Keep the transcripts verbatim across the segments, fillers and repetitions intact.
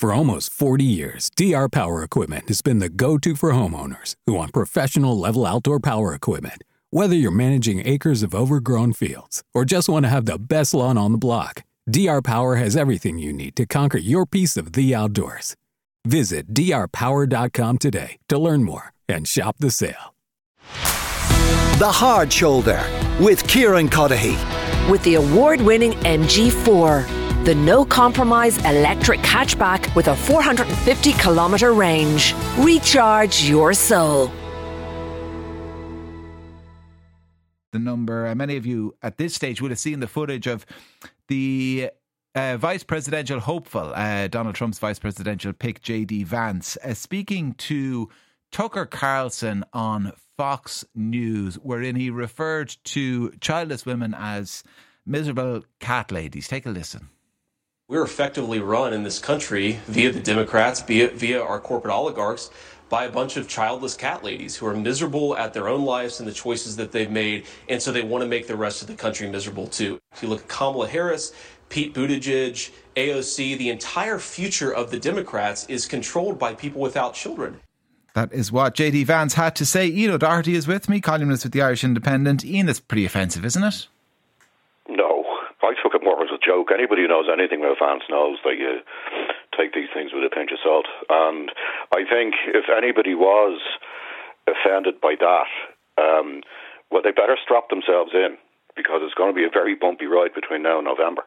For almost forty years, D R Power Equipment has been the go-to for homeowners who want professional-level outdoor power equipment. Whether you're managing acres of overgrown fields or just want to have the best lawn on the block, D R Power has everything you need to conquer your piece of the outdoors. Visit D R power dot com today to learn more and shop the sale. The Hard Shoulder with Kieran Cuddihy. With the award-winning M G four. The no-compromise electric hatchback with a four hundred fifty kilometre range. Recharge your soul. The number, uh, many of you at this stage would have seen the footage of the uh, vice presidential hopeful, uh, Donald Trump's vice presidential pick, J D Vance, uh, speaking to Tucker Carlson on Fox News, wherein he referred to childless women as miserable cat ladies. Take a listen. We're effectively run in this country via the Democrats, via, via our corporate oligarchs, by a bunch of childless cat ladies who are miserable at their own lives and the choices that they've made, and so they want to make the rest of the country miserable too. If you look at Kamala Harris, Pete Buttigieg, A O C, the entire future of the Democrats is controlled by people without children. That is what J D Vance had to say. Ian O'Doherty is with me, columnist with the Irish Independent. Ian, that's pretty offensive, isn't it? No, I took it more as a joke. Anybody who knows anything about Vance knows that you take these things with a pinch of salt. And I think if anybody was offended by that, um, well, they better strap themselves in, because it's going to be a very bumpy ride between now and November.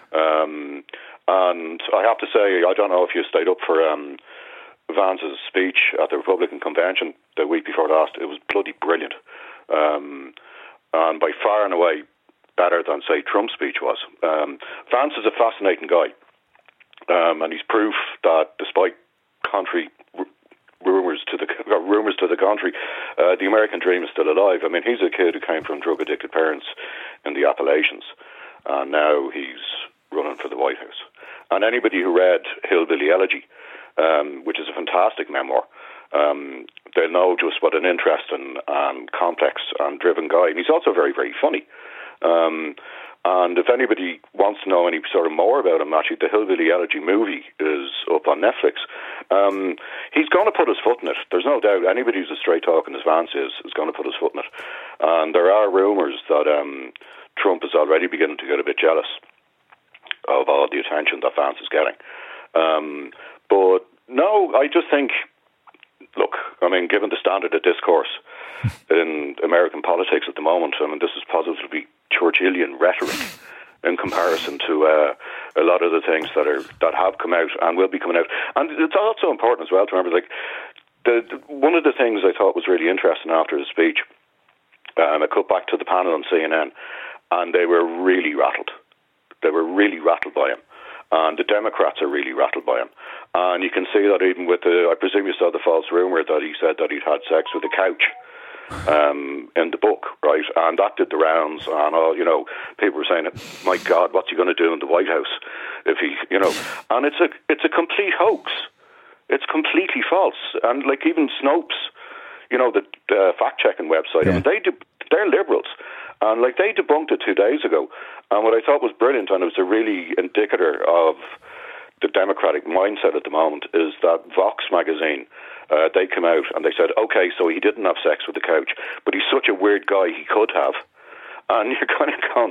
Um, and I have to say, I don't know if you stayed up for um, Vance's speech at the Republican convention the week before last. It was bloody brilliant. Um, and by far and away better than, say, Trump's speech was. Um, Vance is a fascinating guy. Um, and he's proof that despite contrary r- rumours to the uh, rumours to the contrary, uh, the American dream is still alive. I mean, he's a kid who came from drug-addicted parents in the Appalachians, and now he's running for the White House. And anybody who read Hillbilly Elegy, um, which is a fantastic memoir, um, they'll know just what an interesting and complex and driven guy. And he's also very, very funny. Um, and if anybody wants to know any sort of more about him, actually, the Hillbilly Elegy movie is up on Netflix. Um, he's going to put his foot in it. There's no doubt. Anybody who's a straight talking as Vance is, is going to put his foot in it. And there are rumours that um, Trump is already beginning to get a bit jealous of all the attention that Vance is getting. Um, but no, I just think, look, I mean, given the standard of discourse in American politics at the moment, I mean, this is positively Churchillian rhetoric in comparison to uh, a lot of the things that are that have come out and will be coming out. And it's also important as well to remember, like, the, the one of the things I thought was really interesting after the speech, um, I cut back to the panel on C N N, and they were really rattled. They were really rattled by him. And the Democrats are really rattled by him. And you can see that even with the, I presume you saw the false rumour that he said that he'd had sex with a couch um, in the book, right? And that did the rounds, and all, you know, people were saying, my God, what's he going to do in the White House if he, you know, and it's a, it's a complete hoax. It's completely false. And like even Snopes, you know, the uh, fact-checking website, yeah. I mean, they de- they're liberals. And like they debunked it two days ago. And what I thought was brilliant, and it was a really indicator of the Democratic mindset at the moment, is that Vox magazine, uh, they came out and they said, okay, so he didn't have sex with the couch, but he's such a weird guy he could have. And you're kind of going,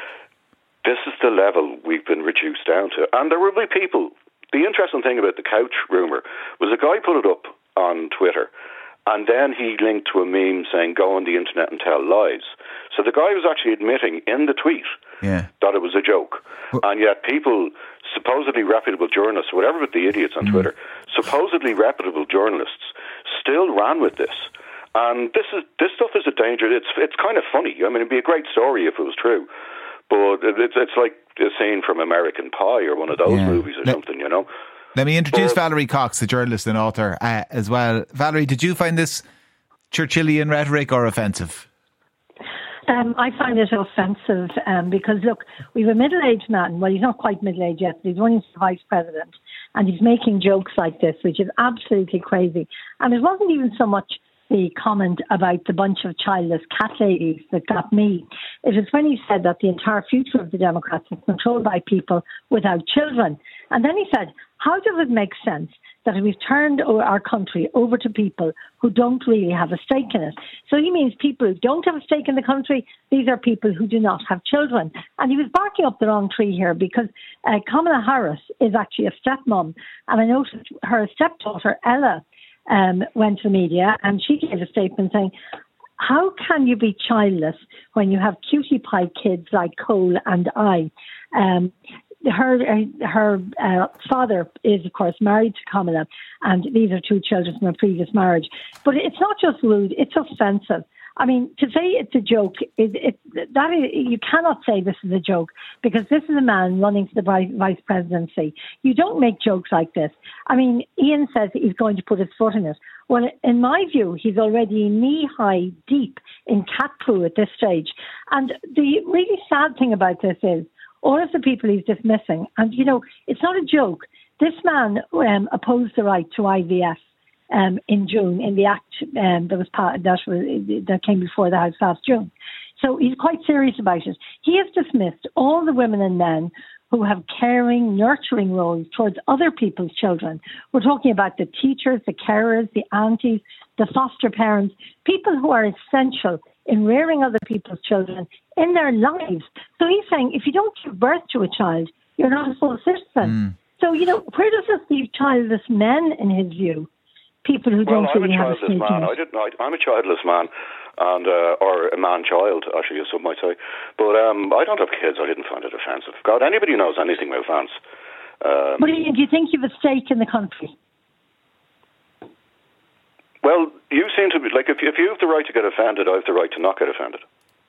this is the level we've been reduced down to. And there will be people. The interesting thing about the couch rumour was a guy put it up on Twitter, and then he linked to a meme saying, go on the internet and tell lies. So the guy was actually admitting in the tweet yeah. that it was a joke. Well, and yet people, supposedly reputable journalists, whatever with the idiots on mm. Twitter, supposedly reputable journalists still ran with this. And this is this stuff is a danger. It's it's kind of funny. I mean, it'd be a great story if it was true. But it's it's like a scene from American Pie or one of those yeah. movies or Let, something, you know. Let me introduce but, Valerie Cox, the journalist and author, uh, as well. Valerie, did you find this Churchillian rhetoric or offensive? Um, I find it offensive um, because, look, we have a middle-aged man. Well, he's not quite middle-aged yet, but he's running for vice president, and he's making jokes like this, which is absolutely crazy. And it wasn't even so much the comment about the bunch of childless cat ladies that got me. It was when he said that the entire future of the Democrats is controlled by people without children. And then he said, how does it make sense that we've turned our country over to people who don't really have a stake in it? So he means people who don't have a stake in the country, these are people who do not have children. And he was barking up the wrong tree here, because uh, Kamala Harris is actually a stepmom. And I noticed her stepdaughter, Ella, um, went to the media and she gave a statement saying, how can you be childless when you have cutie pie kids like Cole and I? Um, Her her uh, father is, of course, married to Kamala, and these are two children from a previous marriage. But it's not just rude; it's offensive. I mean, to say it's a joke, it, it, that is, you cannot say this is a joke, because this is a man running for the vice presidency. You don't make jokes like this. I mean, Ian says he's going to put his foot in it. Well, in my view, he's already knee-high deep in cat poo at this stage. And the really sad thing about this is, all of the people he's dismissing, and, you know, it's not a joke. This man um, opposed the right to I V F um, in June, in the act um, that was part, that, was, that came before the House last June. So he's quite serious about it. He has dismissed all the women and men who have caring, nurturing roles towards other people's children. We're talking about the teachers, the carers, the aunties, the foster parents, people who are essential in rearing other people's children in their lives. So he's saying, if you don't give birth to a child, you're not a full citizen. Mm. So, you know, where does this leave childless men, in his view? People who well, don't I'm really a have a stake in man. it. I didn't, I, I'm a childless man, and uh, or a man-child, actually, as some might say. But um, I don't have kids. I didn't find it offensive. God, anybody who knows anything about fans. Um, but do you think you have a stake in the country? Well, you seem to be, like, if, if you have the right to get offended, I have the right to not get offended.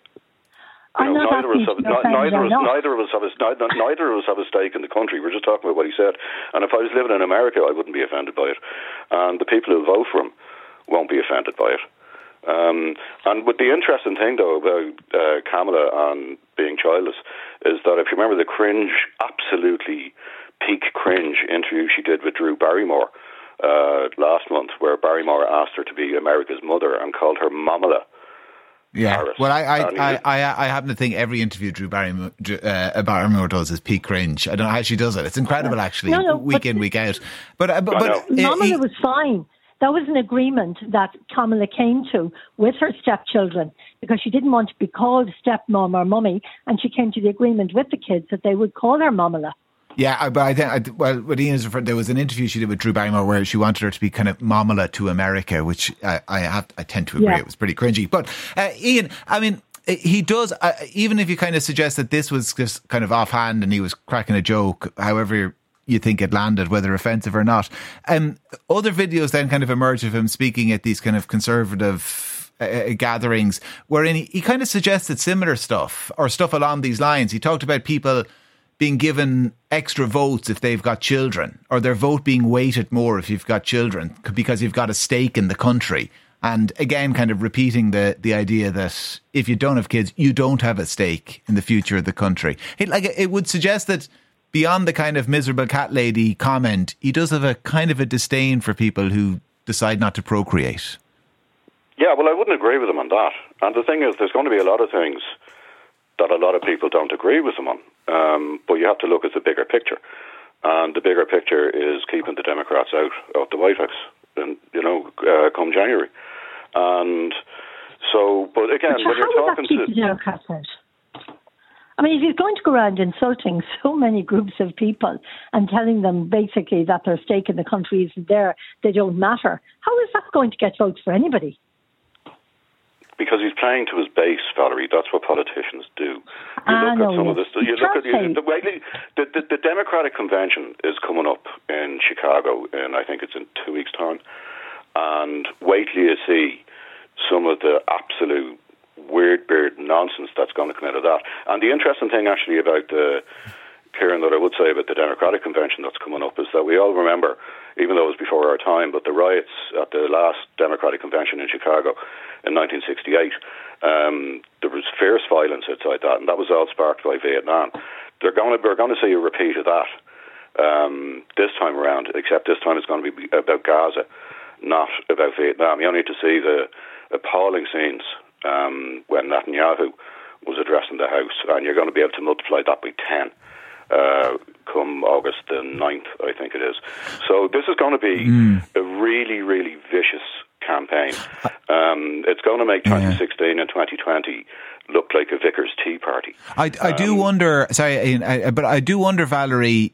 You I'm know, not neither, of us have, offended, neither, of us, not. neither of us have a neither, neither of us have a stake in the country. We're just talking about what he said. And if I was living in America, I wouldn't be offended by it. And the people who vote for him won't be offended by it. Um, and with the interesting thing, though, about uh, Kamala and being childless, is that if you remember the cringe, absolutely peak cringe interview she did with Drew Barrymore uh, last month, where Barrymore asked her to be America's mother and called her Mamala. Yeah, Paris. well, I I, I, I I happen to think every interview Drew Barrymore, uh, Barrymore does is peak cringe. I don't know how she does it. It's incredible, actually, no, no, week in, week out. But uh, but, but Mamala he, was fine. That was an agreement that Kamala came to with her stepchildren, because she didn't want to be called stepmom or mummy, and she came to the agreement with the kids that they would call her Mamala. Yeah, but I think, I, well, what Ian is referring, there was an interview she did with Drew Barrymore where she wanted her to be kind of Mamala to America, which I, I have, I tend to agree, yeah. It was pretty cringy. But uh, Ian, I mean, he does, uh, even if you kind of suggest that this was just kind of offhand and he was cracking a joke, however you think it landed, whether offensive or not. Um, other videos then kind of emerge of him speaking at these kind of conservative uh, gatherings, wherein he, he kind of suggested similar stuff or stuff along these lines. He talked about people being given extra votes if they've got children, or their vote being weighted more if you've got children because you've got a stake in the country. And again, kind of repeating the, the idea that if you don't have kids, you don't have a stake in the future of the country. It, like, it would suggest that beyond the kind of miserable cat lady comment, he does have a kind of a disdain for people who decide not to procreate. Yeah, well, I wouldn't agree with him on that. And the thing is, there's going to be a lot of things that a lot of people don't agree with him on. Um, but you have to look at the bigger picture. And the bigger picture is keeping the Democrats out of the White House, and, you know, uh, come January. And so, but again, but when you're talking to... the Democrats out? I mean, if he's going to go around insulting so many groups of people and telling them basically that their stake in the country isn't there, they don't matter, how is that going to get votes for anybody? Because he's playing to his base, Valerie. That's what politicians do. You I look know, at some yes. of this. You look at you, the, the, the the Democratic Convention is coming up in Chicago, and I think it's in two weeks' time. And wait till you see some of the absolute weird, beard nonsense that's going to come out of that. And the interesting thing, actually, about the Kieran, that I would say about the Democratic Convention that's coming up is that we all remember, even though it was before our time, but the riots at the last Democratic Convention in Chicago in nineteen sixty-eight, um, there was fierce violence outside that, and that was all sparked by Vietnam. They're going to, we're going to see a repeat of that um, this time around, except this time it's going to be about Gaza. not about Vietnam. You only need to see the appalling scenes um, when Netanyahu was addressing the House, and you're going to be able to multiply that by ten uh, come August the ninth, I think it is. So this is going to be mm. a really, really vicious campaign. Um, it's going to make twenty sixteen yeah. and twenty twenty look like a Vickers Tea Party. I, I do um, wonder, sorry, I, but I do wonder, Valerie,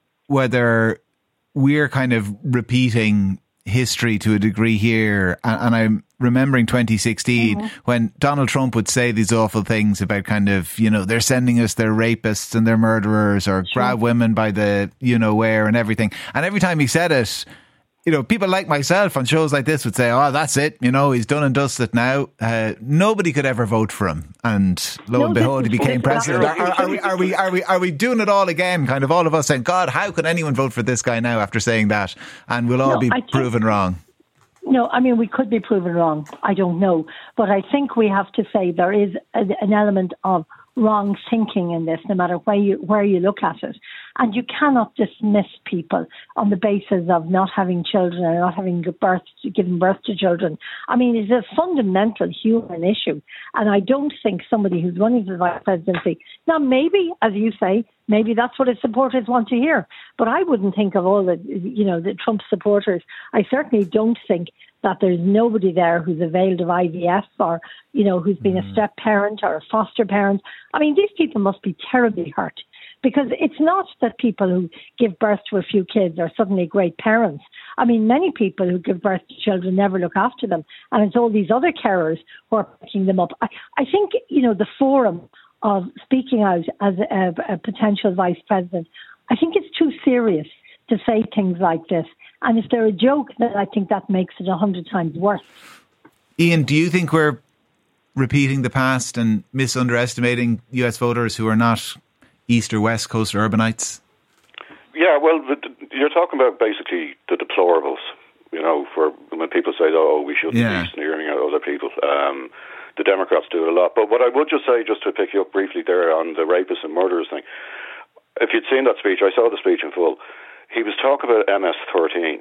whether we're kind of repeating history to a degree here, and, and I'm remembering twenty sixteen mm-hmm. when Donald Trump would say these awful things about kind of, you know, they're sending us their rapists and their murderers, or sure. grab women by the, you know, where and everything. And every time he said it, you know, people like myself on shows like this would say, oh, that's it, you know, he's done and dusted now. Uh, nobody could ever vote for him. And lo no, and behold, he became president. Are, are, are, we, are, we, are, we, are we doing it all again? Kind of all of us saying, God, how could anyone vote for this guy now after saying that? And we'll all no, be think, proven wrong. No, I mean, we could be proven wrong. I don't know. But I think we have to say there is a, an element of wrong thinking in this, no matter where you where you look at it. And you cannot dismiss people on the basis of not having children or not having birth, given birth to children. I mean, it's a fundamental human issue. And I don't think somebody who's running for the vice presidency, now maybe, as you say, maybe that's what his supporters want to hear. But I wouldn't think of all the, you know, the Trump supporters. I certainly don't think that there's nobody there who's availed of I V F or, you know, who's been mm. a step parent or a foster parent. I mean, these people must be terribly hurt, because it's not that people who give birth to a few kids are suddenly great parents. I mean, many people who give birth to children never look after them. And it's all these other carers who are picking them up. I, I think, you know, the forum of speaking out as a, a potential vice president, I think it's too serious to say things like this. And if they're a joke, then I think that makes it a hundred times worse. Ian, do you think we're repeating the past and misunderestimating U S voters who are not East or West Coast urbanites? Yeah, well, the, the, you're talking about basically the deplorables, you know, for when people say, oh, we shouldn't yeah. be sneering at other people. Um, the Democrats do it a lot. But what I would just say, just to pick you up briefly there on the rapists and murderers thing, if you'd seen that speech, I saw the speech in full, he was talking about M S thirteen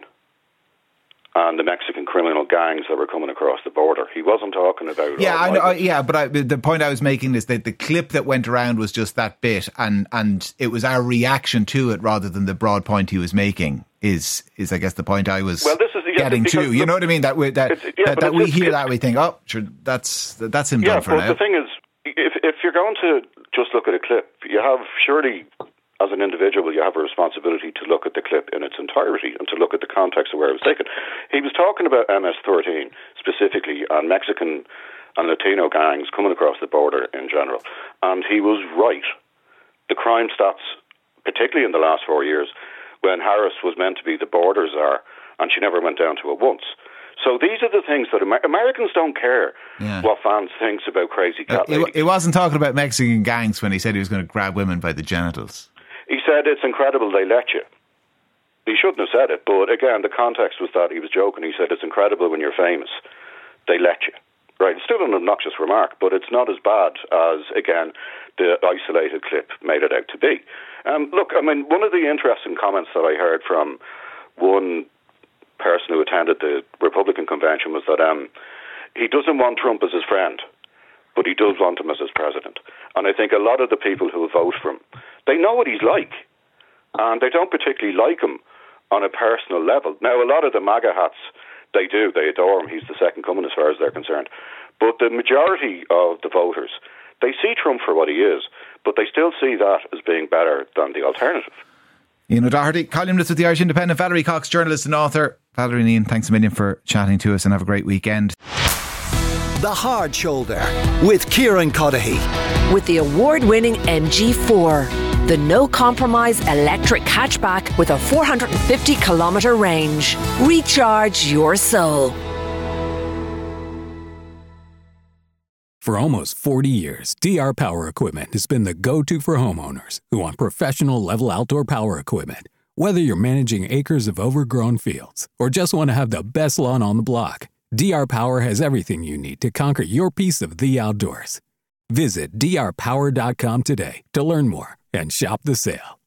and the Mexican criminal gangs that were coming across the border. He wasn't talking about... Yeah, I know, I, yeah, but I, the point I was making is that the clip that went around was just that bit, and, and it was our reaction to it rather than the broad point he was making, is, is I guess, the point I was well, this is, yeah, getting to. You know what I mean? That we, that, yeah, that, that we hear that, we think, oh, sure, that's, that's him yeah, done for now. Yeah, but the thing is, if, if you're going to just look at a clip, you have surely... as an individual, you have a responsibility to look at the clip in its entirety and to look at the context of where it was taken. He was talking about M S thirteen specifically and Mexican and Latino gangs coming across the border in general. And he was right. The crime stats, particularly in the last four years, when Harris was meant to be the border czar, and she never went down to it once. So these are the things that Amer- Americans don't care yeah. what fans thinks about crazy cat uh, it, it wasn't talking about Mexican gangs when he said he was going to grab women by the genitals. He said, it's incredible they let you. He shouldn't have said it, but again, the context was that he was joking. He said, it's incredible when you're famous, they let you. Right, it's still an obnoxious remark, but it's not as bad as, again, the isolated clip made it out to be. Um, look, I mean, one of the interesting comments that I heard from one person who attended the Republican convention was that um, he doesn't want Trump as his friend, but he does want him as his president. And I think a lot of the people who vote for him, they know what he's like, and they don't particularly like him on a personal level. Now, a lot of the MAGA hats, they do. They adore him. He's the second coming as far as they're concerned. But the majority of the voters, they see Trump for what he is, but they still see that as being better than the alternative. Ian O'Doherty, columnist with the Irish Independent, Valerie Cox, journalist and author. Valerie and Ian, thanks a million for chatting to us, and have a great weekend. The Hard Shoulder with Kieran Cuddihy. With the award-winning M G four, the no-compromise electric hatchback with a four hundred fifty kilometre range. Recharge your soul. For almost forty years, D R Power Equipment has been the go-to for homeowners who want professional level outdoor power equipment. Whether you're managing acres of overgrown fields or just want to have the best lawn on the block, D R Power has everything you need to conquer your piece of the outdoors. Visit D R power dot com today to learn more and shop the sale.